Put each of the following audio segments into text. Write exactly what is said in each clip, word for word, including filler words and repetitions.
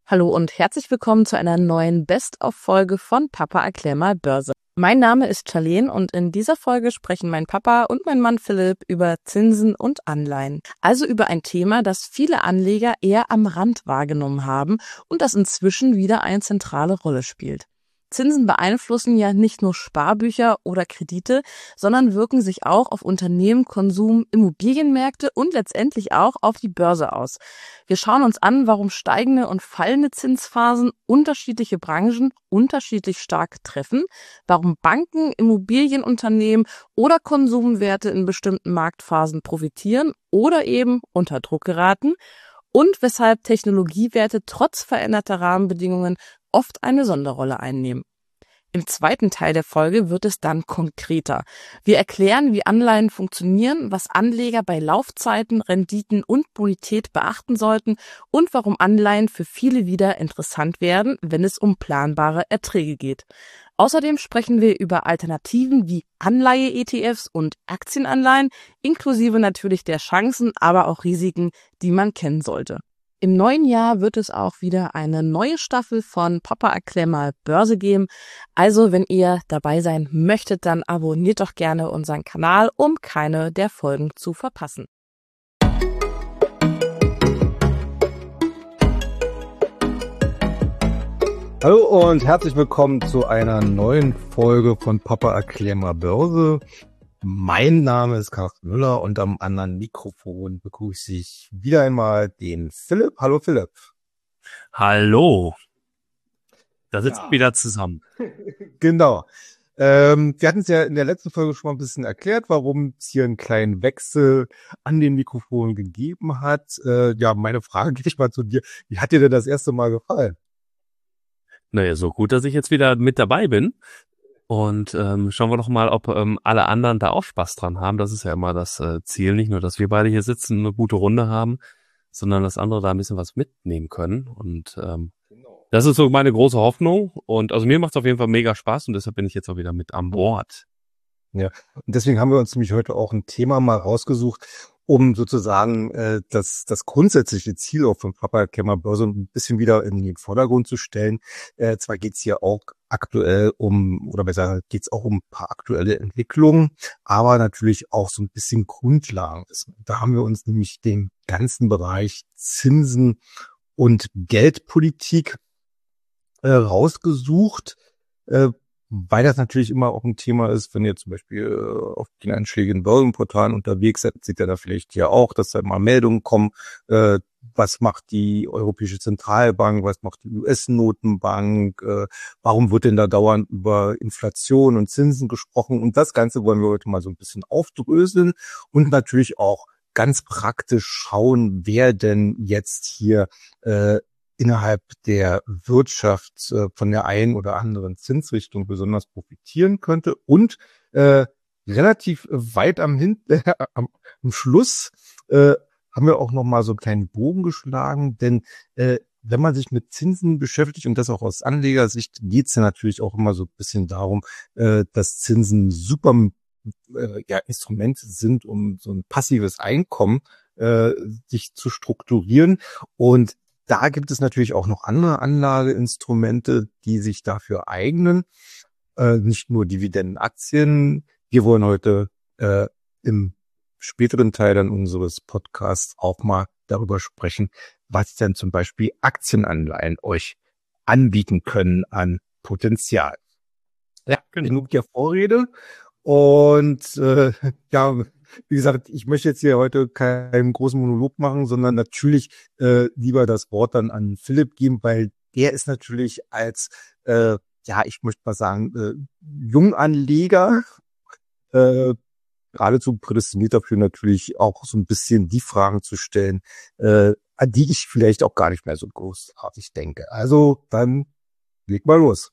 Hallo und herzlich willkommen zu einer neuen Best-of-Folge von Papa erklär mal Börse. Mein Name ist Charlene und in dieser Folge sprechen mein Papa und mein Mann Philipp über Zinsen und Anleihen. Also über ein Thema, das viele Anleger eher am Rand wahrgenommen haben und das inzwischen wieder eine zentrale Rolle spielt. Zinsen beeinflussen ja nicht nur Sparbücher oder Kredite, sondern wirken sich auch auf Unternehmen, Konsum, Immobilienmärkte und letztendlich auch auf die Börse aus. Wir schauen uns an, warum steigende und fallende Zinsphasen unterschiedliche Branchen unterschiedlich stark treffen, warum Banken, Immobilienunternehmen oder Konsumwerte in bestimmten Marktphasen profitieren oder eben unter Druck geraten und weshalb Technologiewerte trotz veränderter Rahmenbedingungen oft eine Sonderrolle einnehmen. Im zweiten Teil der Folge wird es dann konkreter. Wir erklären, wie Anleihen funktionieren, was Anleger bei Laufzeiten, Renditen und Bonität beachten sollten und warum Anleihen für viele wieder interessant werden, wenn es um planbare Erträge geht. Außerdem sprechen wir über Alternativen wie Anleihe-E T Fs und Aktienanleihen, inklusive natürlich der Chancen, aber auch Risiken, die man kennen sollte. Im neuen Jahr wird es auch wieder eine neue Staffel von Papa erklär mal Börse geben. Also wenn ihr dabei sein möchtet, dann abonniert doch gerne unseren Kanal, um keine der Folgen zu verpassen. Hallo und herzlich willkommen zu einer neuen Folge von Papa erklär mal Börse. Mein Name ist Carsten Müller und am anderen Mikrofon begrüße ich wieder einmal den Philipp. Hallo Philipp. Hallo. Da sitzen Ja. wir wieder zusammen. Genau. Ähm, wir hatten es ja in der letzten Folge schon mal ein bisschen erklärt, warum es hier einen kleinen Wechsel an den Mikrofonen gegeben hat. Äh, ja, meine Frage geht mal zu dir. Wie hat dir denn das erste Mal gefallen? Naja, so gut, dass ich jetzt wieder mit dabei bin. Und ähm, schauen wir doch mal, ob ähm, alle anderen da auch Spaß dran haben. Das ist ja immer das äh, Ziel. Nicht nur, dass wir beide hier sitzen, eine gute Runde haben, sondern dass andere da ein bisschen was mitnehmen können. Und ähm, das ist so meine große Hoffnung. Und also mir macht es auf jeden Fall mega Spaß und deshalb bin ich jetzt auch wieder mit an Bord. Ja, und deswegen haben wir uns nämlich heute auch ein Thema mal rausgesucht, um sozusagen äh, das das grundsätzliche Ziel auch von Papa erklär mal Börse ein bisschen wieder in den Vordergrund zu stellen. Äh, zwar geht's hier auch aktuell um, oder besser geht's auch um ein paar aktuelle Entwicklungen, aber natürlich auch so ein bisschen Grundlagen. Da haben wir uns nämlich den ganzen Bereich Zinsen und Geldpolitik äh, rausgesucht, äh, weil das natürlich immer auch ein Thema ist, wenn ihr zum Beispiel äh, auf den einschlägigen Börsenportalen unterwegs seid, seht ihr da vielleicht ja auch, dass da mal Meldungen kommen, äh, was macht die Europäische Zentralbank, was macht die U S-Notenbank, äh, warum wird denn da dauernd über Inflation und Zinsen gesprochen, und das Ganze wollen wir heute mal so ein bisschen aufdröseln und natürlich auch ganz praktisch schauen, wer denn jetzt hier äh, innerhalb der Wirtschaft äh, von der einen oder anderen Zinsrichtung besonders profitieren könnte. Und äh, relativ weit am, Hin äh, am, am Schluss äh, haben wir auch noch mal so einen kleinen Bogen geschlagen, denn äh, wenn man sich mit Zinsen beschäftigt, und das auch aus Anlegersicht, geht es ja natürlich auch immer so ein bisschen darum, äh, dass Zinsen super äh, ja, Instrument sind, um so ein passives Einkommen äh, sich zu strukturieren. Und da gibt es natürlich auch noch andere Anlageinstrumente, die sich dafür eignen. Äh, nicht nur Dividendenaktien. Wir wollen heute äh, im späteren Teil dann unseres Podcasts auch mal darüber sprechen, was denn zum Beispiel Aktienanleihen euch anbieten können an Potenzial. Ja, genau. Genug der Vorrede. Und äh, ja, wie gesagt, ich möchte jetzt hier heute keinen großen Monolog machen, sondern natürlich äh, lieber das Wort dann an Philipp geben, weil der ist natürlich als, äh, ja, ich möchte mal sagen, äh, Junganleger äh, geradezu prädestiniert dafür, natürlich auch so ein bisschen die Fragen zu stellen, äh, an die ich vielleicht auch gar nicht mehr so großartig denke. Also dann leg mal los.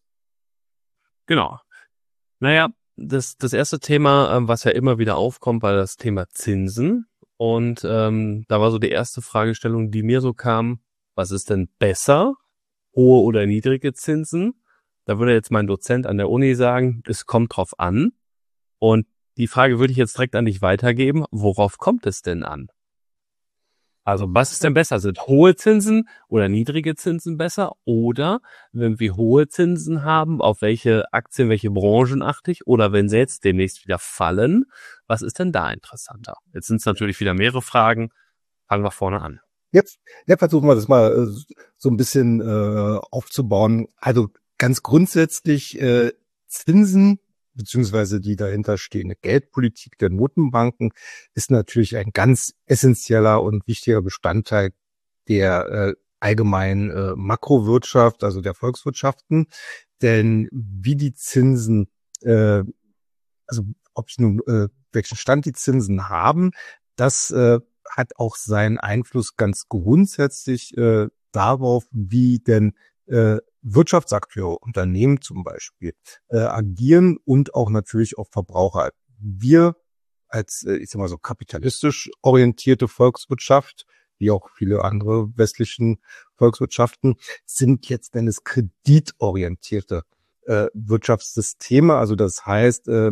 Genau. Naja, das, das erste Thema, ähm, was ja immer wieder aufkommt, war das Thema Zinsen. Und ähm, da war so die erste Fragestellung, die mir so kam: Was ist denn besser, hohe oder niedrige Zinsen? Da würde jetzt mein Dozent an der Uni sagen, es kommt drauf an. Und die Frage würde ich jetzt direkt an dich weitergeben: Worauf kommt es denn an? Also was ist denn besser? Sind hohe Zinsen oder niedrige Zinsen besser? Oder wenn wir hohe Zinsen haben, auf welche Aktien, welche Branchen achte ich? Oder wenn sie jetzt demnächst wieder fallen, was ist denn da interessanter? Jetzt sind es natürlich wieder mehrere Fragen. Fangen wir vorne an. Jetzt, jetzt versuchen wir das mal äh, so ein bisschen äh, aufzubauen. Also ganz grundsätzlich äh, Zinsen beziehungsweise die dahinter stehende Geldpolitik der Notenbanken ist natürlich ein ganz essentieller und wichtiger Bestandteil der äh, allgemeinen äh, Makrowirtschaft, also der Volkswirtschaften. Denn wie die Zinsen, äh, also ob ich nun äh, welchen Stand die Zinsen haben, das äh, hat auch seinen Einfluss ganz grundsätzlich äh, darauf, wie denn äh, Wirtschaftsakteure, Unternehmen zum Beispiel, äh, agieren und auch natürlich auf Verbraucher. Wir als, äh, ich sag mal so, kapitalistisch orientierte Volkswirtschaft, wie auch viele andere westlichen Volkswirtschaften, sind jetzt denn es kreditorientierte äh, Wirtschaftssysteme. Also das heißt, äh,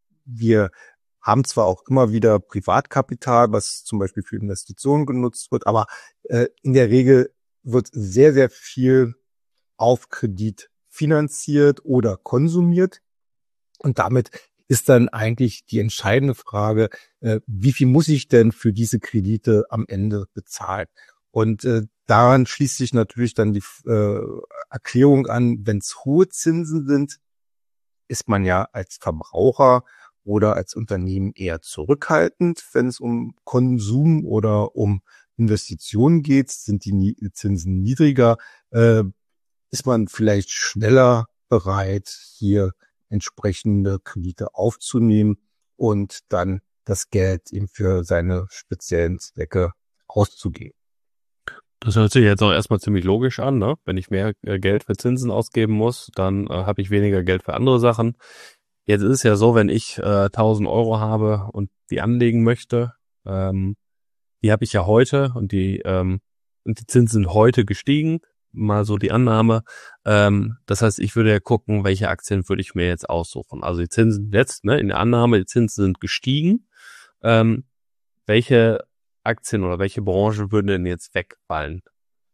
wir haben zwar auch immer wieder Privatkapital, was zum Beispiel für Investitionen genutzt wird, aber äh, in der Regel wird sehr, sehr viel auf Kredit finanziert oder konsumiert. Und damit ist dann eigentlich die entscheidende Frage, äh, wie viel muss ich denn für diese Kredite am Ende bezahlen? Und äh, daran schließt sich natürlich dann die äh, Erklärung an, wenn es hohe Zinsen sind, ist man ja als Verbraucher oder als Unternehmen eher zurückhaltend, wenn es um Konsum oder um Investitionen geht. Sind die Zinsen niedriger, äh, ist man vielleicht schneller bereit, hier entsprechende Kredite aufzunehmen und dann das Geld eben für seine speziellen Zwecke auszugeben. Das hört sich jetzt auch erstmal ziemlich logisch an, ne? Wenn ich mehr äh, Geld für Zinsen ausgeben muss, dann äh, habe ich weniger Geld für andere Sachen. Jetzt ist es ja so, wenn ich äh, tausend Euro habe und die anlegen möchte, ähm, die habe ich ja heute und die, ähm, und die Zinsen sind heute gestiegen, mal so die Annahme. Ähm, das heißt, ich würde ja gucken, welche Aktien würde ich mir jetzt aussuchen. Also die Zinsen jetzt, ne, in der Annahme, die Zinsen sind gestiegen. Ähm, welche Aktien oder welche Branche würden denn jetzt wegfallen?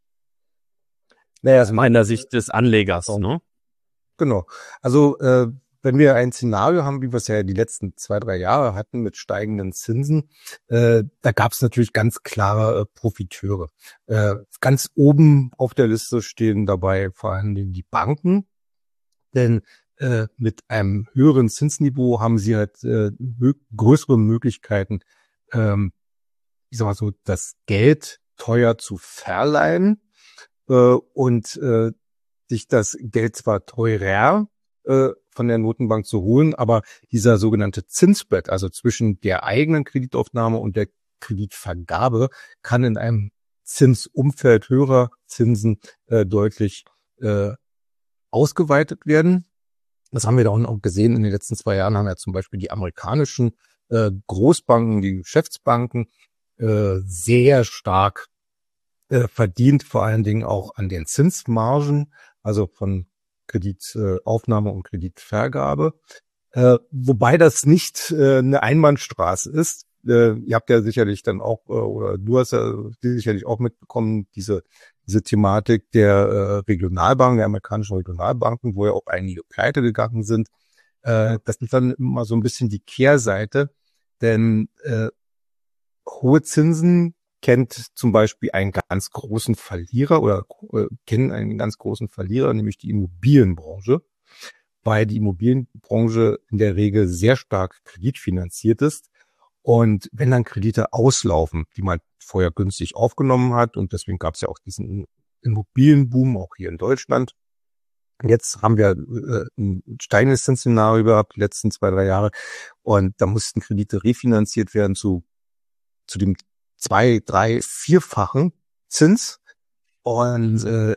Naja, Aus meiner Sicht des Anlegers, so. ne? Genau. Also äh, wenn wir ein Szenario haben, wie wir es ja die letzten zwei, drei Jahre hatten mit steigenden Zinsen, äh, da gab es natürlich ganz klare äh, Profiteure. Äh, ganz oben auf der Liste stehen dabei vor allen Dingen die Banken, denn äh, mit einem höheren Zinsniveau haben sie halt äh, mö- größere Möglichkeiten, ähm, ich sag mal so, das Geld teuer zu verleihen äh, und äh, sich das Geld zwar teurer äh, von der Notenbank zu holen, aber dieser sogenannte Zinsspread, also zwischen der eigenen Kreditaufnahme und der Kreditvergabe, kann in einem Zinsumfeld höherer Zinsen äh, deutlich äh, ausgeweitet werden. Das haben wir da auch gesehen. In den letzten zwei Jahren haben ja zum Beispiel die amerikanischen äh, Großbanken, die Geschäftsbanken, äh, sehr stark äh, verdient, vor allen Dingen auch an den Zinsmargen, also von Kreditaufnahme und Kreditvergabe. Äh, wobei das nicht äh, eine Einbahnstraße ist. Äh, ihr habt ja sicherlich dann auch, äh, oder du hast ja sicherlich auch mitbekommen, diese diese Thematik der äh, Regionalbanken, der amerikanischen Regionalbanken, wo ja auch einige pleite gegangen sind. Äh, das ist dann immer so ein bisschen die Kehrseite, denn äh, hohe Zinsen kennt zum Beispiel einen ganz großen Verlierer oder äh, kennen einen ganz großen Verlierer, nämlich die Immobilienbranche, weil die Immobilienbranche in der Regel sehr stark kreditfinanziert ist. Und wenn dann Kredite auslaufen, die man vorher günstig aufgenommen hat, und deswegen gab es ja auch diesen Immobilienboom, auch hier in Deutschland. Jetzt haben wir äh, ein steigendes Zinsszenario gehabt, die letzten zwei, drei Jahre. Und da mussten Kredite refinanziert werden zu, zu dem zwei, drei, vierfachen Zins. Und äh,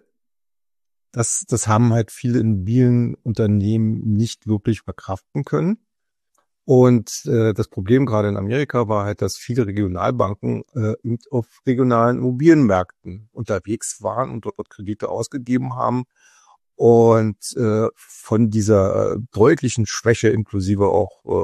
das, das haben halt viele Immobilienunternehmen nicht wirklich verkraften können. Und äh, das Problem gerade in Amerika war halt, dass viele Regionalbanken äh, auf regionalen Immobilienmärkten unterwegs waren und dort Kredite ausgegeben haben. Und äh, von dieser äh, deutlichen Schwäche inklusive auch äh,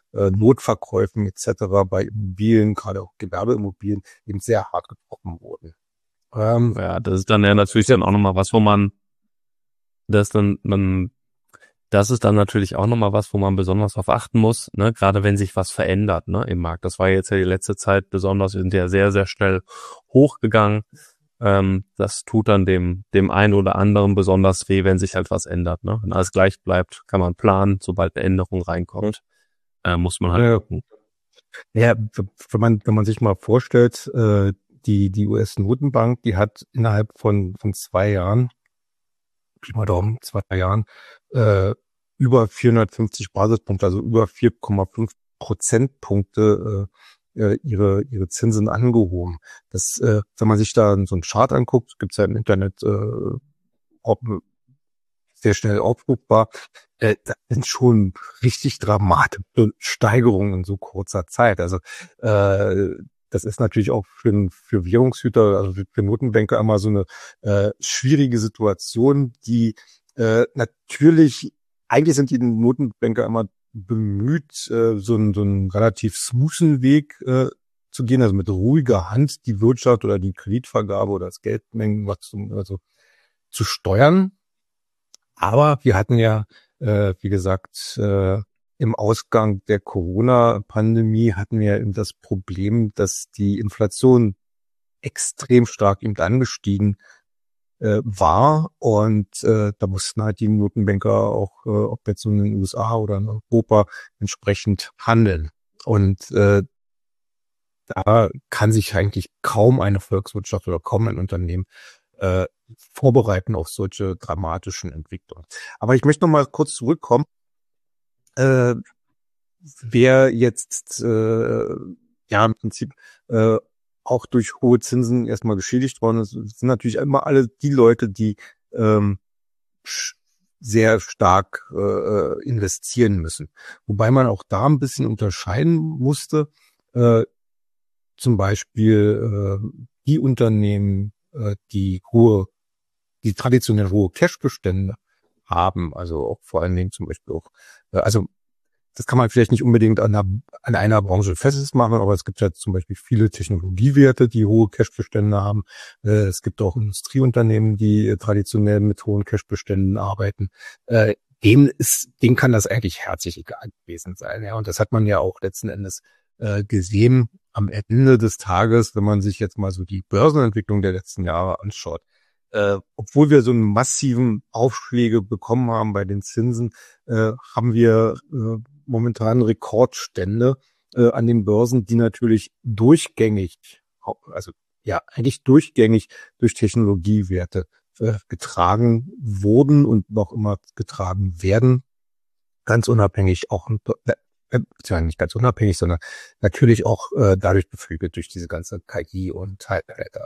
äh, Notverkäufen et cetera bei Immobilien, gerade auch Gewerbeimmobilien, eben sehr hart getroffen wurden. Ähm, ja, das ist dann ja natürlich dann auch nochmal was, wo man das dann, man, das ist dann natürlich auch nochmal was, wo man besonders darauf achten muss, ne, gerade wenn sich was verändert, ne, im Markt. Das war jetzt ja die letzte Zeit besonders, wir sind ja sehr, sehr schnell hochgegangen. Ähm, das tut dann dem, dem einen oder anderen besonders weh, wenn sich halt was ändert, ne. Wenn alles gleich bleibt, kann man planen, sobald eine Änderung reinkommt, äh, muss man halt ja, gucken. Ja, wenn man, wenn man sich mal vorstellt, äh, die, die U S-Notenbank, die hat innerhalb von, von zwei Jahren, Pi mal Daumen, zwei, drei Jahren, äh, über vierhundertfünfzig Basispunkte, also über vier Komma fünf Prozentpunkte, äh, ihre, ihre Zinsen angehoben. Das, äh, wenn man sich da so einen Chart anguckt, gibt's ja im Internet, äh, ob, sehr schnell aufrufbar, äh, das sind schon richtig dramatische Steigerungen in so kurzer Zeit. Also, äh, das ist natürlich auch für, für Währungshüter, also für, für Notenbanker immer so eine äh, schwierige Situation, die äh, natürlich, eigentlich sind die Notenbanker immer bemüht, äh, so, einen, so einen relativ smoothen Weg äh, zu gehen, also mit ruhiger Hand die Wirtschaft oder die Kreditvergabe oder das Geldmengenwachstum also zu steuern. Aber wir hatten ja, äh, wie gesagt, äh, im Ausgang der Corona-Pandemie hatten wir eben das Problem, dass die Inflation extrem stark eben angestiegen äh, war. Und äh, da mussten halt die Notenbanker auch, äh, ob jetzt in den U S A oder in Europa, entsprechend handeln. Und äh, da kann sich eigentlich kaum eine Volkswirtschaft oder kaum ein Unternehmen äh, vorbereiten auf solche dramatischen Entwicklungen. Aber ich möchte noch mal kurz zurückkommen. Äh, wer jetzt äh, ja im Prinzip äh, auch durch hohe Zinsen erstmal geschädigt worden ist, sind natürlich immer alle die Leute, die ähm, sehr stark äh, investieren müssen. Wobei man auch da ein bisschen unterscheiden musste. Äh, zum Beispiel äh, die Unternehmen, äh, die hohe, die traditionell hohe Cashbestände haben, also auch vor allen Dingen zum Beispiel auch, äh, also das kann man vielleicht nicht unbedingt an einer, an einer Branche festmachen, aber es gibt ja zum Beispiel viele Technologiewerte, die hohe Cashbestände haben. Äh, es gibt auch Industrieunternehmen, die äh, traditionell mit hohen Cashbeständen arbeiten. Äh, dem ist, dem kann das eigentlich herzlich egal gewesen sein. Ja, und das hat man ja auch letzten Endes äh, gesehen am Ende des Tages, wenn man sich jetzt mal so die Börsenentwicklung der letzten Jahre anschaut. Äh, obwohl wir so einen massiven Aufschläge bekommen haben bei den Zinsen, äh, haben wir äh, momentan Rekordstände äh, an den Börsen, die natürlich durchgängig, also ja eigentlich durchgängig durch Technologiewerte äh, getragen wurden und noch immer getragen werden, ganz unabhängig auch, äh, äh, nicht ganz unabhängig, sondern natürlich auch äh, dadurch beflügelt durch diese ganze K I und Hype.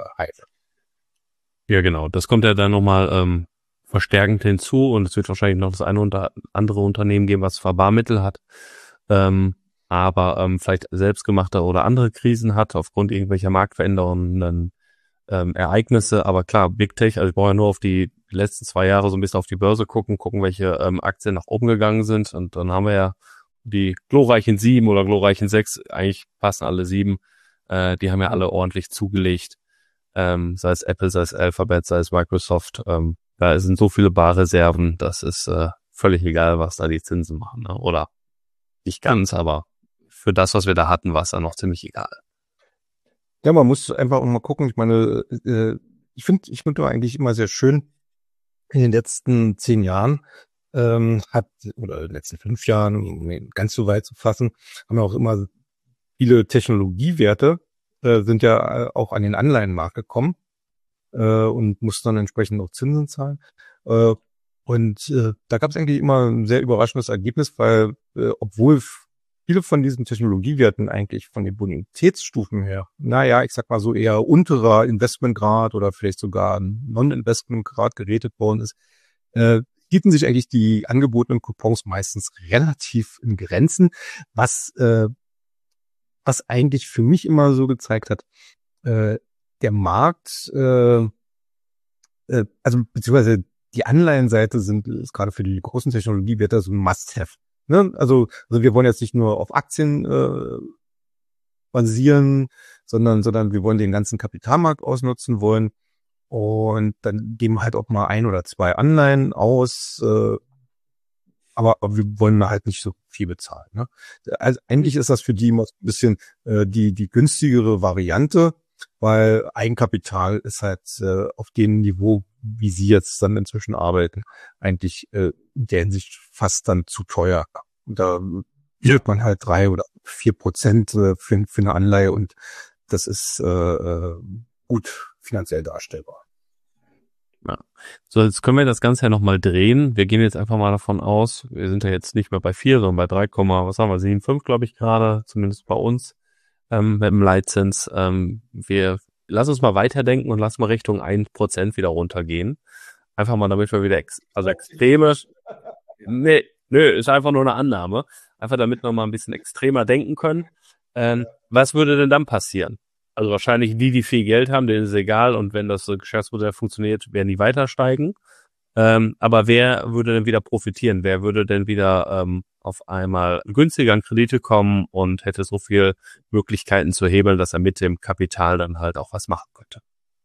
Ja, genau. Das kommt ja dann nochmal ähm, verstärkend hinzu und es wird wahrscheinlich noch das eine oder andere Unternehmen geben, was zwar Barmittel hat, ähm, aber ähm, vielleicht selbstgemachte oder andere Krisen hat aufgrund irgendwelcher marktverändernden ähm, Ereignisse. Aber klar, Big Tech, also ich brauche ja nur auf die letzten zwei Jahre so ein bisschen auf die Börse gucken, gucken, welche ähm, Aktien nach oben gegangen sind und dann haben wir ja die glorreichen sieben oder glorreichen sechs, eigentlich passen alle sieben, äh, die haben ja alle ordentlich zugelegt. Ähm, sei es Apple, sei es Alphabet, sei es Microsoft, ähm, da sind so viele Barreserven, das ist äh, völlig egal, was da die Zinsen machen, ne? Oder nicht ganz, aber für das, was wir da hatten, war es dann noch ziemlich egal. Ja, man muss einfach auch mal gucken. Ich meine, äh, ich finde, ich finde eigentlich immer sehr schön, in den letzten zehn Jahren ähm, hat, oder in den letzten fünf Jahren, um ganz so weit zu fassen, haben wir auch immer viele Technologiewerte, äh, sind ja auch an den Anleihenmarkt gekommen äh, und mussten dann entsprechend auch Zinsen zahlen. Äh, und äh, da gab es eigentlich immer ein sehr überraschendes Ergebnis, weil äh, obwohl viele von diesen Technologiewerten eigentlich von den Bonitätsstufen her, naja, ich sag mal so eher unterer Investmentgrad oder vielleicht sogar Non-Investmentgrad gerätet worden ist, äh, hielten sich eigentlich die angebotenen Coupons meistens relativ in Grenzen, was äh, was eigentlich für mich immer so gezeigt hat, äh, der Markt, äh, äh, also beziehungsweise die Anleihenseite sind ist gerade für die großen Technologiewerte so ein Must-have. Ne? Also, also wir wollen jetzt nicht nur auf Aktien äh, basieren, sondern, sondern wir wollen den ganzen Kapitalmarkt ausnutzen wollen. Und dann geben wir halt auch mal ein oder zwei Anleihen aus, äh, aber, aber wir wollen da halt nicht so viel bezahlen. Ne? Also eigentlich ist das für die immer so ein bisschen äh, die die günstigere Variante, weil Eigenkapital ist halt äh, auf dem Niveau, wie sie jetzt dann inzwischen arbeiten, eigentlich äh, in der Hinsicht fast dann zu teuer. Und da bietet man halt drei oder vier Prozent äh, für, für eine Anleihe und das ist äh, äh, gut finanziell darstellbar. Ja. So, jetzt können wir das Ganze ja nochmal drehen. Wir gehen jetzt einfach mal davon aus, wir sind ja jetzt nicht mehr bei vier, sondern bei drei, was haben wir, sieben Komma fünf, glaube ich, gerade, zumindest bei uns, ähm, mit dem Leitzins. Ähm, wir lass uns mal weiterdenken und lass mal Richtung ein Prozent wieder runtergehen. Einfach mal, damit wir wieder, ex also extreme, nee, nö, ist einfach nur eine Annahme. Einfach damit wir mal ein bisschen extremer denken können. Ähm, was würde denn dann passieren? Also wahrscheinlich die, die viel Geld haben, denen ist es egal und wenn das Geschäftsmodell funktioniert, werden die weiter steigen. Ähm, aber wer würde denn wieder profitieren? Wer würde denn wieder ähm, auf einmal günstiger an Kredite kommen und hätte so viel Möglichkeiten zu hebeln, dass er mit dem Kapital dann halt auch was machen könnte?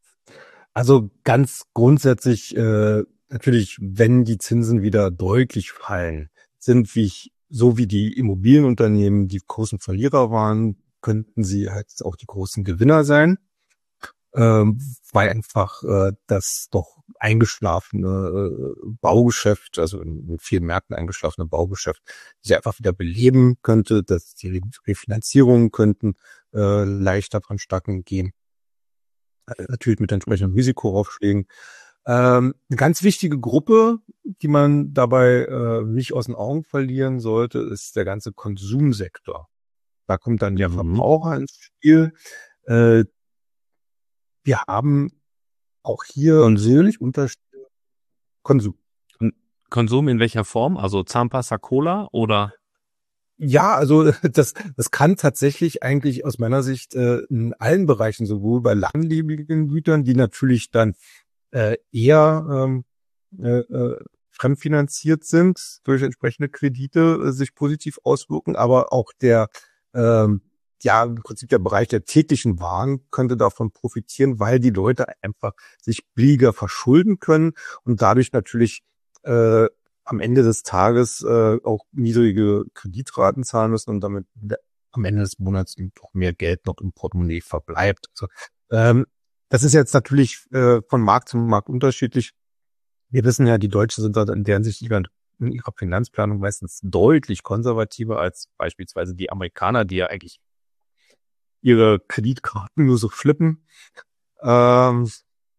Also ganz grundsätzlich äh, natürlich, wenn die Zinsen wieder deutlich fallen, sind wie ich, so wie die Immobilienunternehmen die großen Verlierer waren, könnten sie halt auch die großen Gewinner sein, ähm, weil einfach äh, das doch eingeschlafene äh, Baugeschäft, also in, in vielen Märkten eingeschlafene Baugeschäft, sich einfach wieder beleben könnte, dass die Refinanzierungen könnten äh, leichter vonstatten gehen. Äh, natürlich mit entsprechenden Risikoaufschlägen. Ähm, eine ganz wichtige Gruppe, die man dabei äh, nicht aus den Augen verlieren sollte, ist der ganze Konsumsektor. Da kommt dann der Verbraucher ins Spiel. Äh, wir haben auch hier natürlich Unterschiede. Konsum. Konsum in welcher Form? Also Zahnpasta, Cola oder? Ja, also das, das kann tatsächlich eigentlich aus meiner Sicht äh, in allen Bereichen, sowohl bei langlebigen Gütern, die natürlich dann äh, eher ähm, äh, äh, fremdfinanziert sind durch entsprechende Kredite, äh, sich positiv auswirken, aber auch der ähm, ja, im Prinzip der Bereich der täglichen Waren könnte davon profitieren, weil die Leute einfach sich billiger verschulden können und dadurch natürlich äh, am Ende des Tages äh, auch niedrige Kreditraten zahlen müssen und damit am Ende des Monats doch mehr Geld noch im Portemonnaie verbleibt. Also, ähm, das ist jetzt natürlich äh, von Markt zu Markt unterschiedlich. Wir wissen ja, die Deutschen sind da in der Hinsicht in ihrer Finanzplanung meistens deutlich konservativer als beispielsweise die Amerikaner, die ja eigentlich ihre Kreditkarten nur so flippen. Ähm,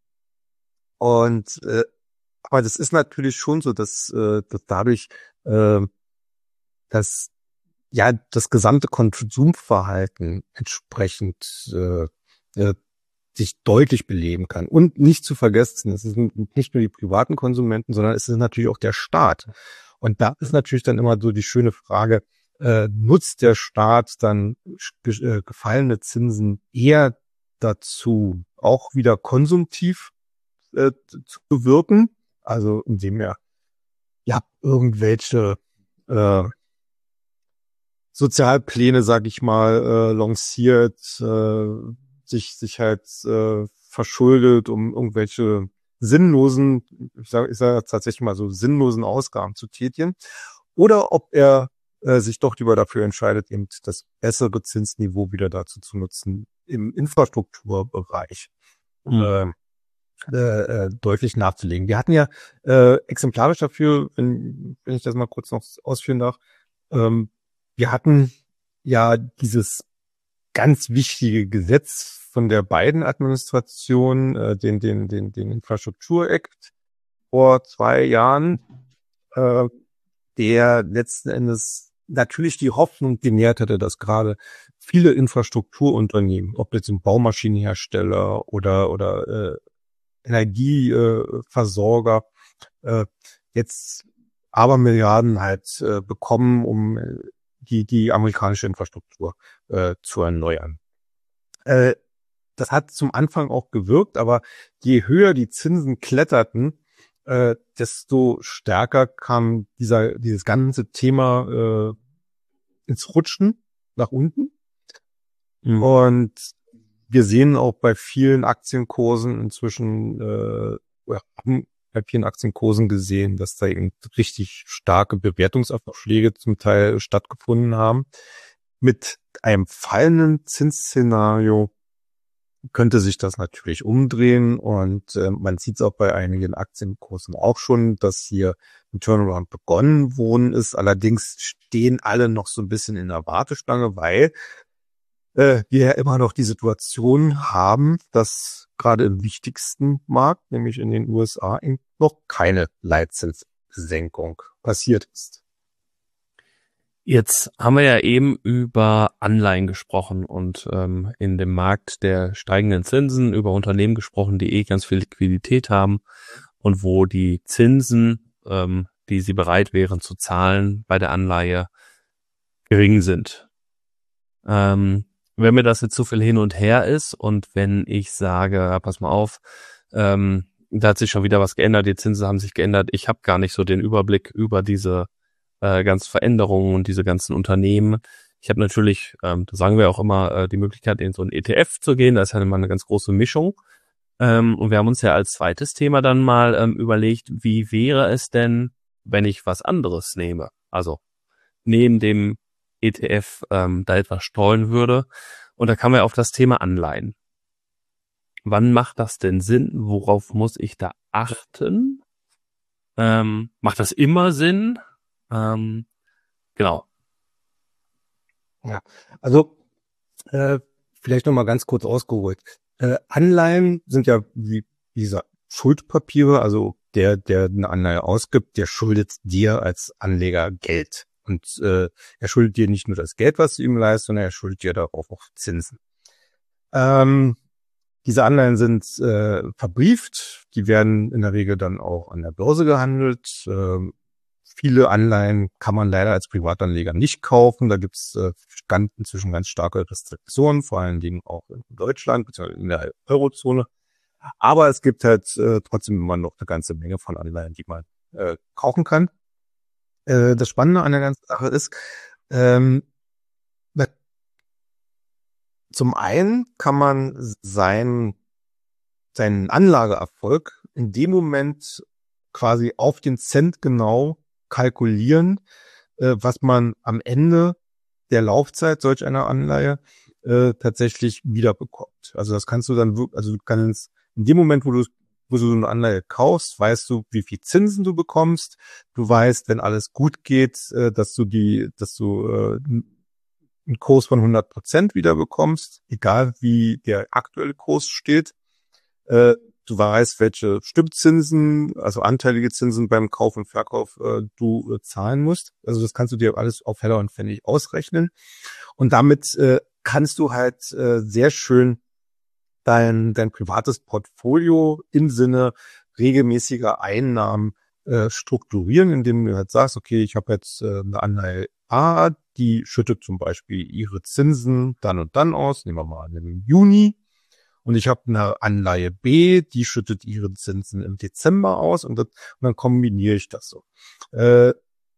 und äh, aber das ist natürlich schon so, dass, äh, dass dadurch äh, dass ja das gesamte Konsumverhalten entsprechend äh, äh, sich deutlich beleben kann. Und nicht zu vergessen, es sind nicht nur die privaten Konsumenten, sondern es ist natürlich auch der Staat. Und da ist natürlich dann immer so die schöne Frage, äh, nutzt der Staat dann äh, gefallene Zinsen eher dazu, auch wieder konsumtiv äh, zu wirken, also indem er ja irgendwelche äh, Sozialpläne, sag ich mal, äh, lanciert, äh, sich sich halt äh, verschuldet, um irgendwelche sinnlosen, ich sage ich sag tatsächlich mal so sinnlosen Ausgaben zu tätigen, oder ob er äh, sich doch lieber dafür entscheidet, eben das bessere Zinsniveau wieder dazu zu nutzen, im Infrastrukturbereich mhm. äh, äh, deutlich nachzulegen. Wir hatten ja äh, exemplarisch dafür, wenn, wenn ich das mal kurz noch ausführen darf, ähm, wir hatten ja dieses ganz wichtige Gesetz von der Biden-Administration, äh, den, den, den, den Infrastruktur-Act vor zwei Jahren, äh, der letzten Endes natürlich die Hoffnung genährt hatte, dass gerade viele Infrastrukturunternehmen, ob jetzt ein Baumaschinenhersteller oder, oder äh, Energieversorger, äh, jetzt Abermilliarden halt äh, bekommen, um äh, die die amerikanische Infrastruktur äh, zu erneuern. Äh, das hat zum Anfang auch gewirkt, aber je höher die Zinsen kletterten, äh, desto stärker kam dieser dieses ganze Thema äh, ins Rutschen nach unten. Mhm. Und wir sehen auch bei vielen Aktienkursen inzwischen, äh, wir haben bei vielen Aktienkursen gesehen, dass da eben richtig starke Bewertungsabschläge zum Teil stattgefunden haben. Mit einem fallenden Zinsszenario könnte sich das natürlich umdrehen und äh, man sieht es auch bei einigen Aktienkursen auch schon, dass hier ein Turnaround begonnen worden ist. Allerdings stehen alle noch so ein bisschen in der Warteschlange, weil äh, wir ja immer noch die Situation haben, dass gerade im wichtigsten Markt, nämlich in den U S A, eben noch keine Leitzinssenkung passiert ist. Jetzt haben wir ja eben über Anleihen gesprochen und ähm, in dem Markt der steigenden Zinsen über Unternehmen gesprochen, die eh ganz viel Liquidität haben und wo die Zinsen, ähm, die sie bereit wären zu zahlen bei der Anleihe, gering sind. Ähm, wenn mir das jetzt so viel hin und her ist und wenn ich sage, pass mal auf, ähm, da hat sich schon wieder was geändert, die Zinsen haben sich geändert, ich habe gar nicht so den Überblick über diese äh, ganzen Veränderungen und diese ganzen Unternehmen. Ich habe natürlich, ähm, da sagen wir auch immer, äh, die Möglichkeit, in so ein E T F zu gehen, da ist halt immer eine ganz große Mischung. Ähm, und wir haben uns ja als zweites Thema dann mal ähm, überlegt, wie wäre es denn, wenn ich was anderes nehme? Also neben dem E T F ähm, da etwas streuen würde. Und da kamen wir auf das Thema Anleihen. Wann macht das denn Sinn? Worauf muss ich da achten? Ähm, macht das immer Sinn? Ähm, genau. Ja, also äh, vielleicht noch mal ganz kurz ausgeholt. Äh, Anleihen sind ja wie dieser Schuldpapiere, also der, der eine Anleihe ausgibt, der schuldet dir als Anleger Geld. Und äh, er schuldet dir nicht nur das Geld, was du ihm leistest, sondern er schuldet dir darauf auch Zinsen. Ähm, diese Anleihen sind äh, verbrieft, die werden in der Regel dann auch an der Börse gehandelt. Ähm, viele Anleihen kann man leider als Privatanleger nicht kaufen. Da gibt es äh, ganz, inzwischen ganz starke Restriktionen, vor allen Dingen auch in Deutschland bzw. in der Eurozone. Aber es gibt halt äh, trotzdem immer noch eine ganze Menge von Anleihen, die man äh, kaufen kann. Äh, das Spannende an der ganzen Sache ist, ähm, zum einen kann man sein, seinen Anlageerfolg in dem Moment quasi auf den Cent genau kalkulieren, äh, was man am Ende der Laufzeit solch einer Anleihe äh, tatsächlich wiederbekommt. Also das kannst du dann wirklich, also du kannst in dem Moment, wo du wo du eine Anleihe kaufst, weißt du, wie viel Zinsen du bekommst. Du weißt, wenn alles gut geht, äh, dass du die, dass du äh, einen Kurs von hundert Prozent wieder bekommst, egal wie der aktuelle Kurs steht. Äh, du weißt, welche Stimmzinsen, also anteilige Zinsen beim Kauf und Verkauf äh, du äh, zahlen musst. Also das kannst du dir alles auf Heller und Pfennig ausrechnen. Und damit äh, kannst du halt äh, sehr schön dein, dein privates Portfolio im Sinne regelmäßiger Einnahmen äh, strukturieren, indem du halt sagst, okay, ich habe jetzt äh, eine Anleihe A, die schüttet zum Beispiel ihre Zinsen dann und dann aus, nehmen wir mal an im Juni. Und ich habe eine Anleihe B, die schüttet ihre Zinsen im Dezember aus und, das, und dann kombiniere ich das so. Äh,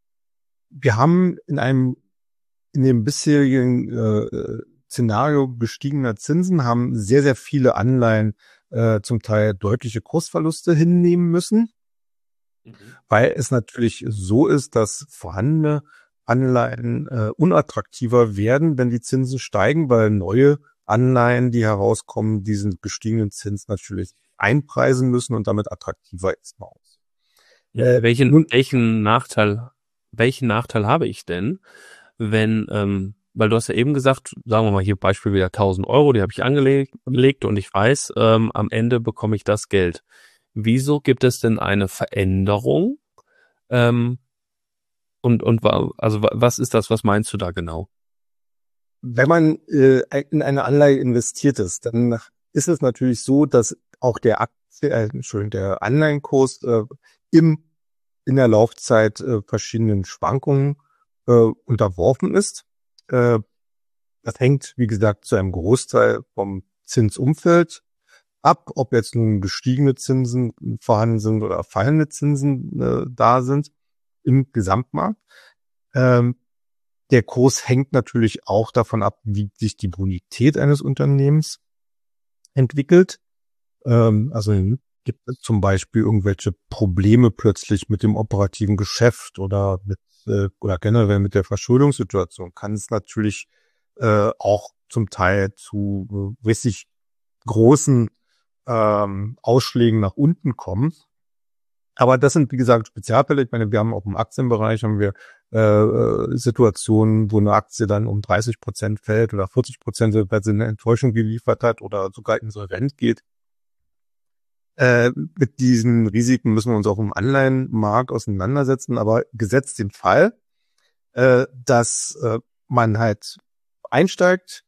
wir haben in einem, in dem bisherigen äh, Szenario gestiegener Zinsen, haben sehr, sehr viele Anleihen äh, zum Teil deutliche Kursverluste hinnehmen müssen, mhm. weil es natürlich so ist, dass vorhandene Anleihen äh, unattraktiver werden, wenn die Zinsen steigen, weil neue Anleihen, die herauskommen, diesen gestiegenen Zins natürlich einpreisen müssen und damit attraktiver ist man aus. Äh, welchen, nun, welchen Nachteil, welchen Nachteil habe ich denn, wenn, ähm, weil du hast ja eben gesagt, sagen wir mal hier Beispiel wieder tausend Euro, die habe ich angelegt und ich weiß, ähm, am Ende bekomme ich das Geld. Wieso gibt es denn eine Veränderung? Ähm, und, und, also was ist das, was meinst du da genau? Wenn man äh, in eine Anleihe investiert ist, dann ist es natürlich so, dass auch der Aktie, äh, Entschuldigung, der Anleihenkurs äh, im in der Laufzeit äh, verschiedenen Schwankungen äh, unterworfen ist. Äh, das hängt, wie gesagt, zu einem Großteil vom Zinsumfeld ab, ob jetzt nun gestiegene Zinsen vorhanden sind oder fallende Zinsen äh, da sind im Gesamtmarkt. Ähm, der Kurs hängt natürlich auch davon ab, wie sich die Bonität eines Unternehmens entwickelt. Ähm, also Mhm. gibt es zum Beispiel irgendwelche Probleme plötzlich mit dem operativen Geschäft oder mit äh, oder generell mit der Verschuldungssituation, kann es natürlich äh, auch zum Teil zu äh, richtig großen ähm, Ausschlägen nach unten kommen. Aber das sind, wie gesagt, Spezialfälle. Ich meine, wir haben auch im Aktienbereich haben wir äh, äh, Situationen, wo eine Aktie dann um dreißig Prozent fällt oder vierzig Prozent, weil sie eine Enttäuschung geliefert hat oder sogar insolvent geht. Äh, mit diesen Risiken müssen wir uns auch im Anleihenmarkt auseinandersetzen. Aber gesetzt den Fall, äh, dass äh, man halt einsteigt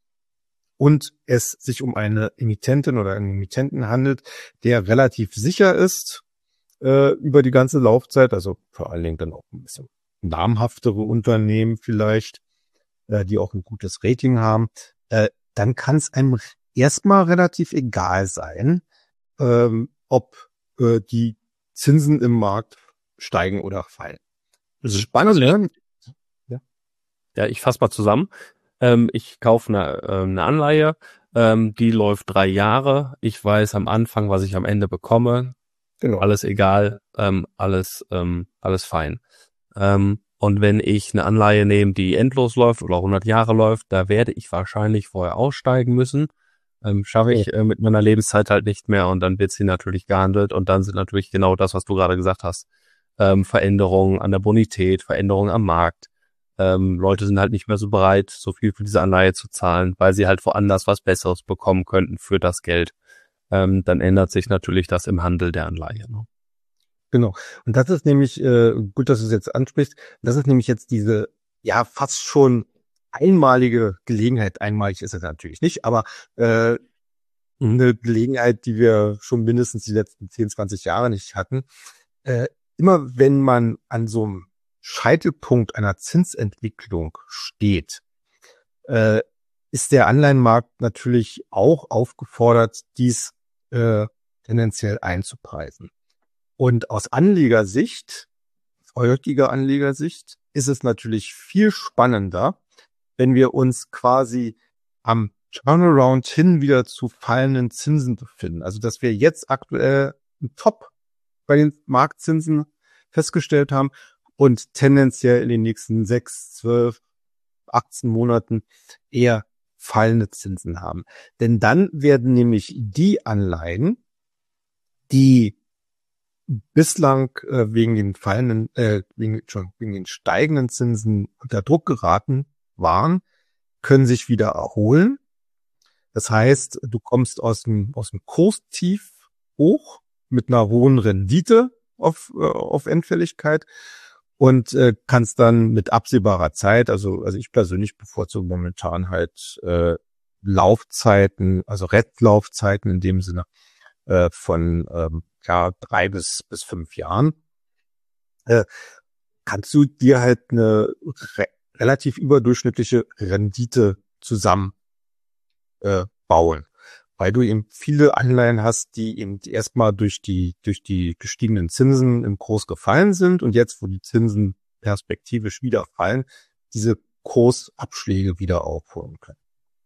und es sich um eine Emittentin oder einen Emittenten handelt, der relativ sicher ist äh, über die ganze Laufzeit, also vor allen Dingen dann auch ein bisschen namhaftere Unternehmen vielleicht, äh, die auch ein gutes Rating haben, äh, dann kann es einem erstmal relativ egal sein, ähm, ob äh, die Zinsen im Markt steigen oder fallen. Das Spannende, ja, Ja, ich fasse mal zusammen. Ähm, ich kaufe eine, äh, eine Anleihe, ähm, die läuft drei Jahre. Ich weiß am Anfang, was ich am Ende bekomme. genau. Alles egal, ähm, alles, ähm, alles fein. Ähm, und wenn ich eine Anleihe nehme, die endlos läuft oder hundert Jahre läuft, da werde ich wahrscheinlich vorher aussteigen müssen. Ähm, schaffe Ja. ich äh, mit meiner Lebenszeit halt nicht mehr und dann wird sie natürlich gehandelt und dann sind natürlich genau das, was du gerade gesagt hast, ähm, Veränderungen an der Bonität, Veränderungen am Markt. Ähm, Leute sind halt nicht mehr so bereit, so viel für diese Anleihe zu zahlen, weil sie halt woanders was Besseres bekommen könnten für das Geld. Ähm, dann ändert sich natürlich das im Handel der Anleihe. Ne? Genau. Und das ist nämlich, äh, gut, dass du es jetzt ansprichst, das ist nämlich jetzt diese, ja, fast schon einmalige Gelegenheit. Einmalig ist es natürlich nicht, aber äh, eine Gelegenheit, die wir schon mindestens die letzten zehn, zwanzig Jahre nicht hatten. Äh, immer wenn man an so einem Scheitelpunkt einer Zinsentwicklung steht, äh, ist der Anleihenmarkt natürlich auch aufgefordert, dies äh, tendenziell einzupreisen. Und aus Anlegersicht, heutiger Anlegersicht, ist es natürlich viel spannender, wenn wir uns quasi am Turnaround hin wieder zu fallenden Zinsen befinden. Also, dass wir jetzt aktuell einen Top bei den Marktzinsen festgestellt haben und tendenziell in den nächsten sechs, zwölf, achtzehn Monaten eher fallende Zinsen haben. Denn dann werden nämlich die Anleihen, die bislang äh, wegen den fallenden, äh, wegen, schon wegen den steigenden Zinsen unter Druck geraten waren, können sich wieder erholen. Das heißt, du kommst aus dem aus dem Kurstief hoch mit einer hohen Rendite auf äh, auf Endfälligkeit und äh, kannst dann mit absehbarer Zeit, also also ich persönlich bevorzuge momentan halt äh, Laufzeiten, also Restlaufzeiten in dem Sinne äh, von ähm, ja drei bis bis fünf Jahren, äh, kannst du dir halt eine re relativ überdurchschnittliche Rendite zusammen äh, bauen, weil du eben viele Anleihen hast, die eben erstmal durch die durch die gestiegenen Zinsen im Kurs gefallen sind und jetzt, wo die Zinsen perspektivisch wieder fallen, diese Kursabschläge wieder aufholen können.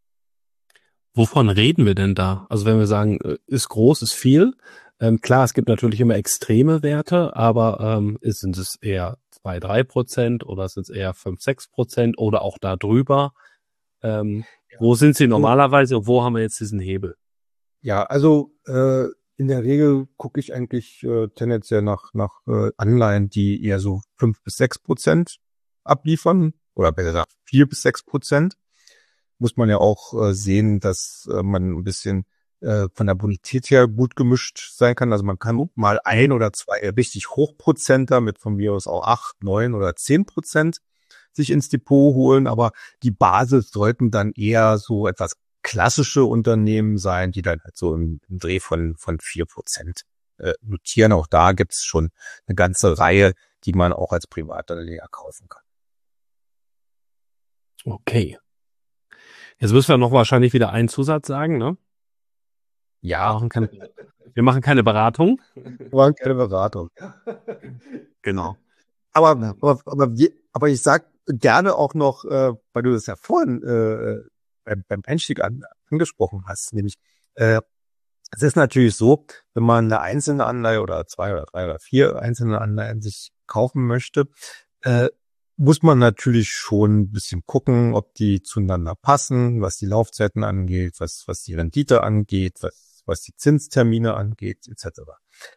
Wovon reden wir denn da? Also wenn wir sagen, äh, ist groß, ist viel. Ähm, klar, es gibt natürlich immer extreme Werte, aber ähm, ist, sind es eher zwei, drei Prozent oder sind es eher fünf, sechs Prozent oder auch da drüber? Ähm, Ja. wo sind sie Also, normalerweise und wo haben wir jetzt diesen Hebel? ja, also äh, in der Regel gucke ich eigentlich äh, tendenziell nach nach äh, Anleihen, die eher so fünf bis sechs Prozent abliefern oder besser gesagt vier bis sechs Prozent. Muss man ja auch äh, sehen, dass äh, man ein bisschen äh, von der Bonität her gut gemischt sein kann. Also man kann mal ein oder zwei richtig Hochprozenter mit von mir aus auch acht, neun oder zehn Prozent sich ins Depot holen, aber die Basis sollten dann eher so etwas klassische Unternehmen sein, die dann halt so im, im Dreh von von vier Prozent äh, notieren. Auch da gibt's schon eine ganze Reihe, die man auch als Privatanleger kaufen kann. Okay. Jetzt müssen wir noch wahrscheinlich wieder einen Zusatz sagen, ne? Ja, machen keine, wir machen keine Beratung. Wir machen keine Beratung. Genau. Aber, aber, aber, wir, aber ich sag gerne auch noch, äh, weil du das ja vorhin äh, beim, beim Einstieg an, angesprochen hast, nämlich äh, es ist natürlich so, wenn man eine einzelne Anleihe oder zwei oder drei oder vier einzelne Anleihen sich kaufen möchte, äh, muss man natürlich schon ein bisschen gucken, ob die zueinander passen, was die Laufzeiten angeht, was was die Rendite angeht, was was die Zinstermine angeht, et cetera.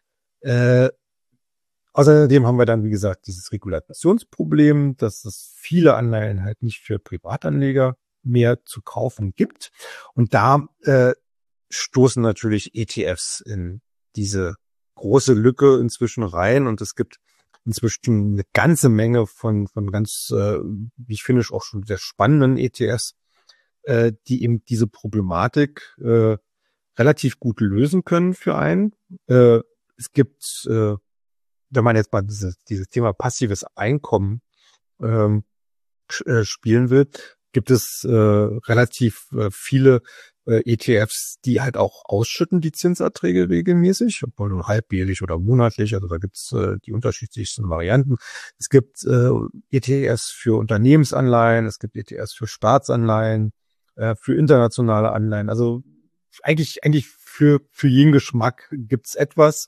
Äh, außerdem haben wir dann, wie gesagt, dieses Regulationsproblem, dass es viele Anleihen halt nicht für Privatanleger mehr zu kaufen gibt. Und da äh, stoßen natürlich E T Fs in diese große Lücke inzwischen rein und es gibt inzwischen eine ganze Menge von von ganz, äh, wie ich finde, auch schon sehr spannenden E T Fs, äh, die eben diese Problematik äh, relativ gut lösen können für einen. Äh, es gibt, äh, wenn man jetzt mal dieses, dieses Thema passives Einkommen ähm, äh, spielen will, gibt es äh, relativ äh, viele äh, E T Fs, die halt auch ausschütten, die Zinserträge regelmäßig, obwohl nur halbjährlich oder monatlich, also da gibt es äh, die unterschiedlichsten Varianten. Es gibt äh, E T Fs für Unternehmensanleihen, es gibt E T Fs für Staatsanleihen, äh, für internationale Anleihen, also eigentlich eigentlich für für jeden Geschmack gibt's etwas.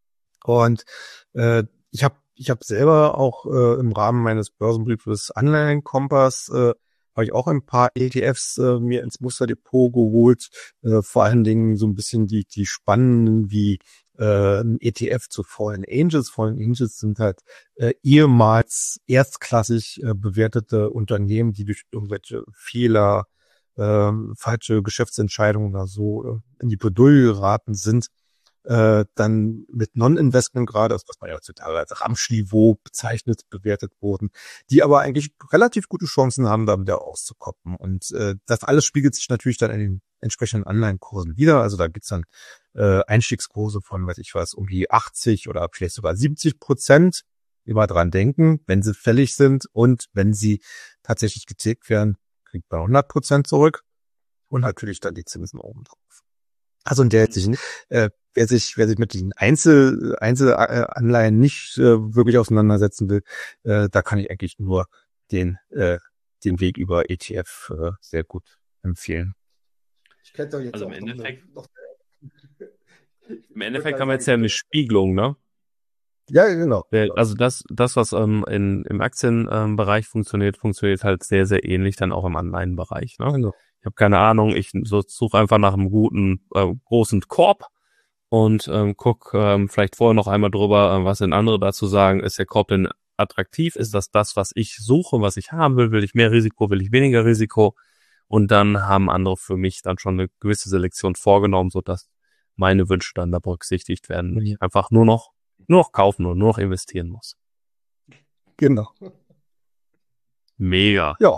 Und äh, ich habe ich habe selber auch äh, im Rahmen meines Börsenbriefes Anleihenkompass äh, habe ich auch ein paar E T Fs äh, mir ins Musterdepot geholt, äh, vor allen Dingen so ein bisschen die die spannenden wie äh, ein E T F zu Fallen Angels. Fallen Angels sind halt äh, ehemals erstklassig äh, bewertete Unternehmen, die durch irgendwelche Fehler, äh, falsche Geschäftsentscheidungen oder so äh, in die Bredouille geraten sind. Äh, dann mit Non-Investment gerade, also was man ja heutzutage als Ramschniveau bezeichnet, bewertet wurden, die aber eigentlich relativ gute Chancen haben, da wieder auszukoppen. Und äh, das alles spiegelt sich natürlich dann in den entsprechenden Anleihenkursen wieder. Also da gibt's dann äh, Einstiegskurse von, weiß ich was, um die achtzig oder vielleicht sogar siebzig Prozent. Immer dran denken, wenn sie fällig sind und wenn sie tatsächlich getilgt werden, kriegt man hundert Prozent zurück und natürlich dann die Zinsen oben drauf. Also in der Hinsicht, äh, wer sich, wer sich mit diesen Einzel, Einzelanleihen nicht äh, wirklich auseinandersetzen will, äh, da kann ich eigentlich nur den, äh, den Weg über E T F äh, sehr gut empfehlen. Ich könnte doch jetzt also im Endeffekt, noch, noch im Endeffekt haben wir jetzt ja eine Spiegelung, ne? Ja, genau. Also das, das was ähm, in, im Aktienbereich ähm, funktioniert, funktioniert halt sehr, sehr ähnlich dann auch im Anleihenbereich, ne? Genau. Ich habe keine Ahnung, ich so, suche einfach nach einem guten, äh, großen Korb und ähm, guck ähm, vielleicht vorher noch einmal drüber, äh, was denn andere dazu sagen. Ist der Korb denn attraktiv? Ist das das, was ich suche, was ich haben will? Will ich mehr Risiko? Will ich weniger Risiko? Und dann haben andere für mich dann schon eine gewisse Selektion vorgenommen, sodass meine Wünsche dann da berücksichtigt werden. Und ich einfach nur noch, nur noch kaufen und nur noch investieren muss. Genau. Mega. Ja.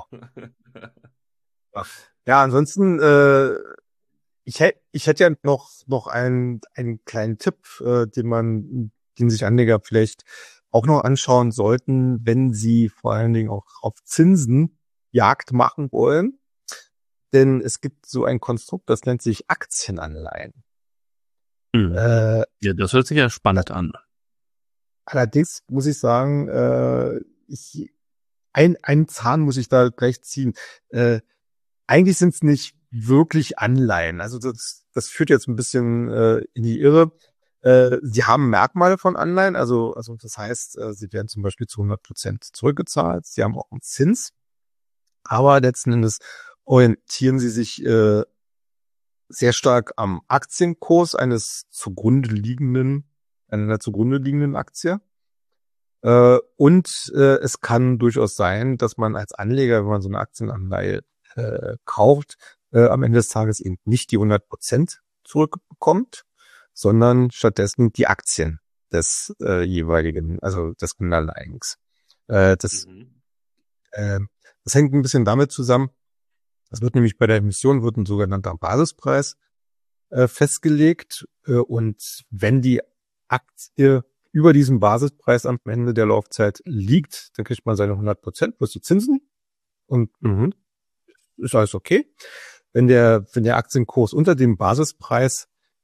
Ja, ansonsten, äh, ich hätte, ich hätte ja noch, noch einen, einen kleinen Tipp, äh, den man, den sich Anleger vielleicht auch noch anschauen sollten, wenn sie vor allen Dingen auch auf Zinsen Jagd machen wollen. Denn es gibt so ein Konstrukt, das nennt sich Aktienanleihen. Mhm. Äh, ja, das hört sich ja spannend an. Allerdings muss ich sagen, äh, ich, ein, einen Zahn muss ich da gleich ziehen. Äh, Eigentlich sind es nicht wirklich Anleihen. Also das, das führt jetzt ein bisschen äh, in die Irre. Äh, sie haben Merkmale von Anleihen. Also, also das heißt, äh, sie werden zum Beispiel zu hundert Prozent zurückgezahlt. Sie haben auch einen Zins. Aber letzten Endes orientieren sie sich äh, sehr stark am Aktienkurs eines zugrunde liegenden, einer zugrunde liegenden Aktie. Äh, und äh, es kann durchaus sein, dass man als Anleger, wenn man so eine Aktienanleihe äh, kauft, äh, am Ende des Tages eben nicht die hundert Prozent zurückbekommt, sondern stattdessen die Aktien des äh, jeweiligen, also des Anleihens. Äh, das, mhm. äh, das hängt ein bisschen damit zusammen, das wird nämlich bei der Emission wird ein sogenannter Basispreis äh, festgelegt äh, und wenn die Aktie über diesem Basispreis am Ende der Laufzeit liegt, dann kriegt man seine hundert Prozent plus die Zinsen und mhm. ist alles okay. Wenn der, wenn der Aktienkurs unter dem Basispreis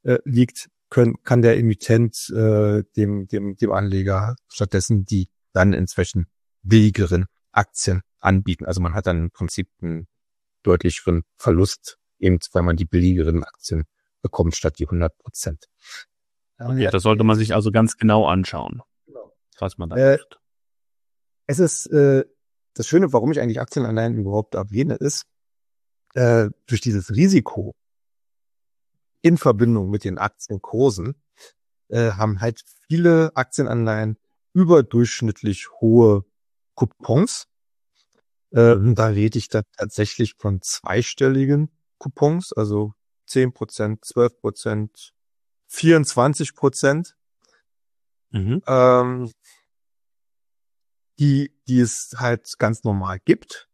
äh, liegt, können, kann der Emittent äh, dem, dem, dem Anleger stattdessen die dann inzwischen billigeren Aktien anbieten. Also man hat dann im Prinzip einen deutlicheren Verlust, eben weil man die billigeren Aktien bekommt statt die hundert Prozent. Ja, das sollte man sich also ganz genau anschauen, was man da äh, macht. Es ist äh, das Schöne, warum ich eigentlich Aktienanleihen überhaupt erwähne, ist, äh, durch dieses Risiko in Verbindung mit den Aktienkursen äh, haben halt viele Aktienanleihen überdurchschnittlich hohe Coupons. Äh, da rede ich dann tatsächlich von zweistelligen Coupons, also zehn Prozent, zwölf Prozent, vierundzwanzig Prozent, Mhm. ähm, die, die es halt ganz normal gibt.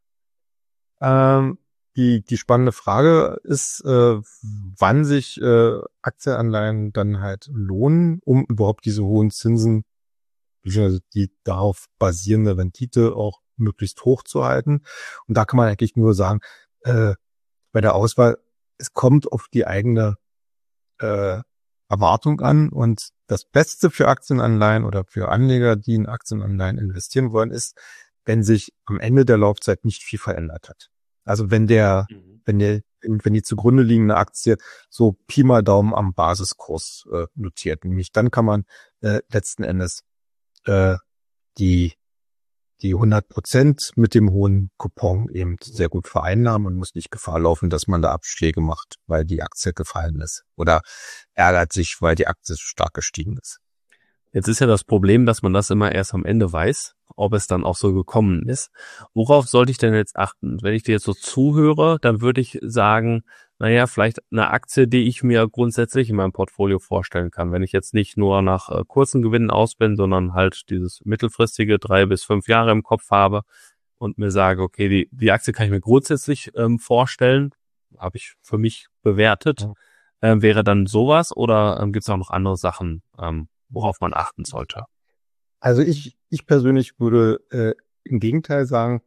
Ähm, die, die spannende Frage ist, äh, wann sich äh, Aktienanleihen dann halt lohnen, um überhaupt diese hohen Zinsen, beziehungsweise die darauf basierende Rendite auch möglichst hoch zu halten. Und da kann man eigentlich nur sagen, äh, bei der Auswahl, es kommt auf die eigene äh, Erwartung an, und das Beste für Aktienanleihen oder für Anleger, die in Aktienanleihen investieren wollen, ist, wenn sich am Ende der Laufzeit nicht viel verändert hat. Also wenn der, Mhm. wenn der, wenn die zugrunde liegende Aktie so Pi mal Daumen am Basiskurs äh, notiert, nämlich dann kann man äh, letzten Endes äh, die die hundert Prozent mit dem hohen Coupon eben sehr gut vereinnahmen und muss nicht Gefahr laufen, dass man da Abschläge macht, weil die Aktie gefallen ist, oder ärgert sich, weil die Aktie stark gestiegen ist. Jetzt ist ja das Problem, dass man das immer erst am Ende weiß, ob es dann auch so gekommen ist. Worauf sollte ich denn jetzt achten? Wenn ich dir jetzt so zuhöre, dann würde ich sagen, naja, vielleicht eine Aktie, die ich mir grundsätzlich in meinem Portfolio vorstellen kann. Wenn ich jetzt nicht nur nach äh, kurzen Gewinnen aus bin, sondern halt dieses mittelfristige drei bis fünf Jahre im Kopf habe und mir sage, okay, die, die Aktie kann ich mir grundsätzlich ähm, vorstellen, habe ich für mich bewertet. Ja. Ähm, wäre dann sowas, oder ähm, gibt es auch noch andere Sachen, ähm, worauf man achten sollte? Also ich, ich persönlich würde äh, im Gegenteil sagen,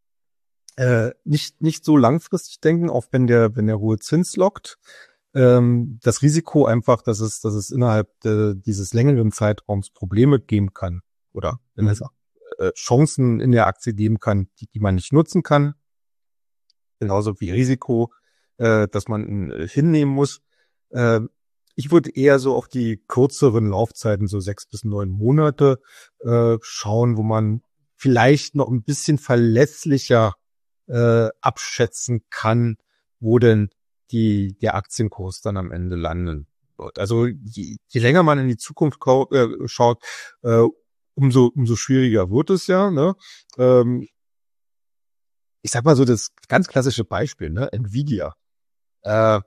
äh, nicht nicht so langfristig denken, auch wenn der wenn der hohe Zins lockt. Ähm, das Risiko einfach, dass es dass es innerhalb de, dieses längeren Zeitraums Probleme geben kann, oder wenn es äh, Chancen in der Aktie geben kann, die, die man nicht nutzen kann, genauso wie Risiko, äh, dass man äh, hinnehmen muss. Äh, ich würde eher so auf die kürzeren Laufzeiten, so sechs bis neun Monate, äh, schauen, wo man vielleicht noch ein bisschen verlässlicher äh, abschätzen kann, wo denn die der Aktienkurs dann am Ende landen wird. Also je, je länger man in die Zukunft kau- äh, schaut, äh, umso umso schwieriger wird es ja. Ne? Ähm, ich sag mal so das ganz klassische Beispiel, ne? Nvidia. Äh,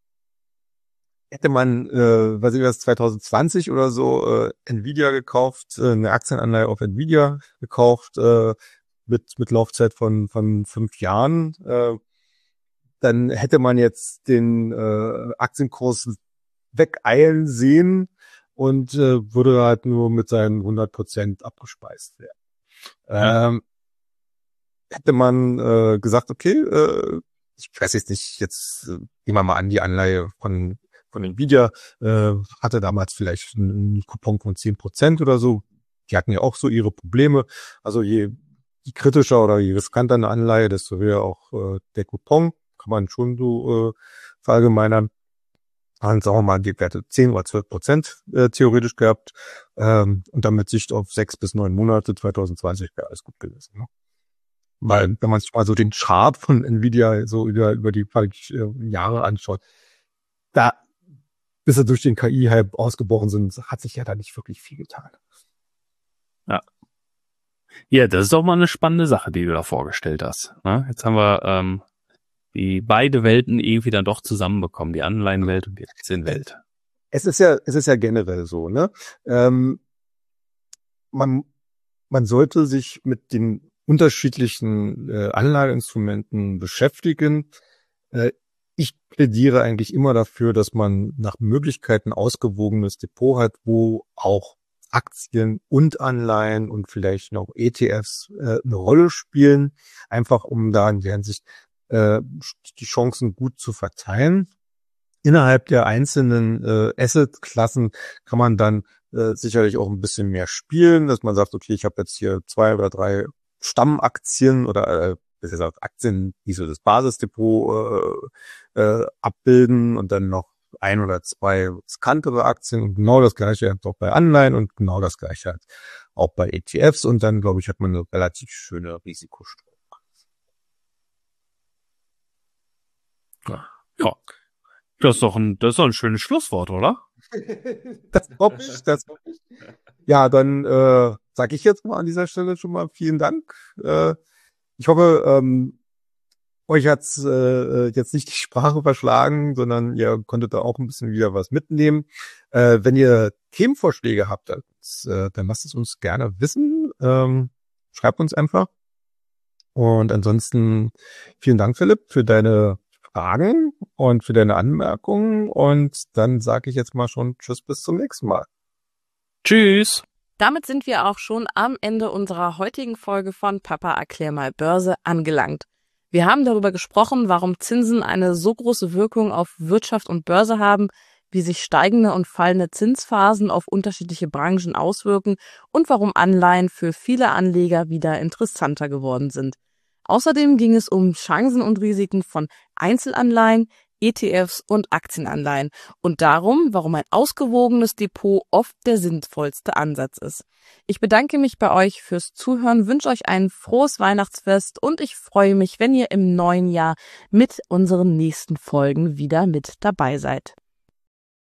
hätte man, äh, weiß ich was, zwanzig zwanzig oder so äh, Nvidia gekauft, äh, eine Aktienanleihe auf Nvidia gekauft, äh, mit mit Laufzeit von von fünf Jahren, äh, dann hätte man jetzt den äh, Aktienkurs wegeilen sehen und äh, würde halt nur mit seinen hundert Prozent abgespeist werden. Ja. Ähm, hätte man äh, gesagt, okay, äh, ich weiß jetzt nicht, jetzt äh, nehmen wir mal an, die Anleihe von von Nvidia äh, hatte damals vielleicht einen Coupon von zehn Prozent oder so. Die hatten ja auch so ihre Probleme. Also je, je kritischer oder je riskanter eine Anleihe, desto höher auch äh, der Coupon. Kann man schon so äh, verallgemeinern. Dann sagen wir mal, die Werte zehn oder zwölf Prozent äh, theoretisch gehabt. Ähm, und dann mit Sicht auf sechs bis neun Monate zwanzig zwanzig wäre alles gut gewesen. Ne? Weil wenn man sich mal so den Chart von Nvidia so über, über die äh, Jahre anschaut, da, bis sie durch den K I-Hype ausgebrochen sind, hat sich ja da nicht wirklich viel getan. Ja, das ist doch mal eine spannende Sache, die du da vorgestellt hast. Ne? Jetzt haben wir ähm, die beide Welten irgendwie dann doch zusammenbekommen, die Anleihenwelt und die Aktienwelt. Es ist ja, es ist ja generell so, ne? Ähm, man, man sollte sich mit den unterschiedlichen äh, Anlageinstrumenten beschäftigen. Äh, ich plädiere eigentlich immer dafür, dass man nach Möglichkeiten ausgewogenes Depot hat, wo auch Aktien und Anleihen und vielleicht noch E T Fs äh, eine Rolle spielen, einfach um da in der Hinsicht äh, die Chancen gut zu verteilen. innerhalb der einzelnen äh, Asset-Klassen kann man dann äh, sicherlich auch ein bisschen mehr spielen, dass man sagt, okay, ich habe jetzt hier zwei oder drei Stammaktien oder äh, besser gesagt Aktien, die so das Basisdepot äh, äh, abbilden und dann noch ein oder zwei riskantere Aktien und genau das gleiche halt auch bei Anleihen und genau das gleiche halt auch bei E T Fs und dann, glaube ich, hat man eine relativ schöne Risikostreuung. Ja. ja. Das ist doch ein, das ist doch ein schönes Schlusswort, oder? Das hoffe ich, das hoffe ich. Ja, dann äh, sage ich jetzt mal an dieser Stelle schon mal vielen Dank. Äh, ich hoffe, ähm, euch hat's äh, jetzt nicht die Sprache verschlagen, sondern ihr konntet da auch ein bisschen wieder was mitnehmen. Äh, wenn ihr Themenvorschläge habt, das, äh, dann lasst es uns gerne wissen. Ähm, schreibt uns einfach. Und ansonsten vielen Dank, Philipp, für deine Fragen und für deine Anmerkungen. Und dann sage ich jetzt mal schon Tschüss, bis zum nächsten Mal. Tschüss. Damit sind wir auch schon am Ende unserer heutigen Folge von Papa erklär mal Börse angelangt. Wir haben darüber gesprochen, warum Zinsen eine so große Wirkung auf Wirtschaft und Börse haben, wie sich steigende und fallende Zinsphasen auf unterschiedliche Branchen auswirken und warum Anleihen für viele Anleger wieder interessanter geworden sind. Außerdem ging es um Chancen und Risiken von Einzelanleihen, E T Fs und Aktienanleihen und darum, warum ein ausgewogenes Depot oft der sinnvollste Ansatz ist. Ich bedanke mich bei euch fürs Zuhören, wünsche euch ein frohes Weihnachtsfest und ich freue mich, wenn ihr im neuen Jahr mit unseren nächsten Folgen wieder mit dabei seid.